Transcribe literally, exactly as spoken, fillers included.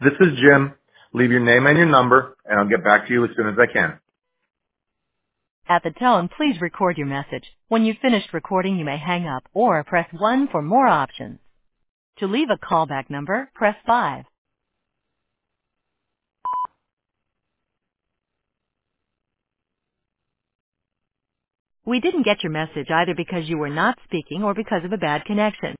This is Jim. Leave your name and your number, and I'll get back to you as soon as I can. At the tone, please record your message. When you've finished recording, you may hang up or press one for more options. To leave a callback number, press five. We didn't get your message either because you were not speaking or because of a bad connection.